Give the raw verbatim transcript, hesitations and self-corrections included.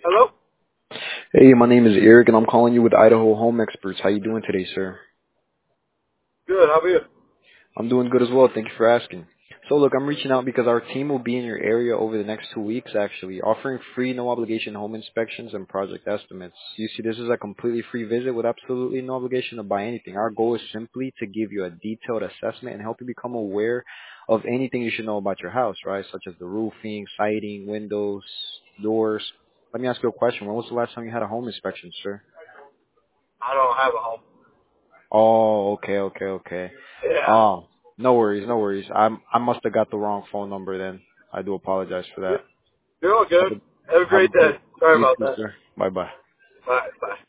Hello? Hey, my name is Eric, and I'm calling you with Idaho Home Experts. How you doing today, sir? Good, how are you? I'm doing good as well. Thank you for asking. So, look, I'm reaching out because our team will be in your area over the next two weeks, actually, offering free, no-obligation home inspections and project estimates. You see, this is a completely free visit with absolutely no obligation to buy anything. Our goal is simply to give you a detailed assessment and help you become aware of anything you should know about your house, right, such as the roofing, siding, windows, doors. Let me ask you a question. When was the last time you had a home inspection, sir? I don't have a home. Oh, okay, okay, okay. Yeah. Oh, no worries, no worries. I'm I must have got the wrong phone number then. I do apologize for You're that. you're all Have good. a Have a have a great day. great Sorry you about too, that. sir. Bye bye. Bye. Bye.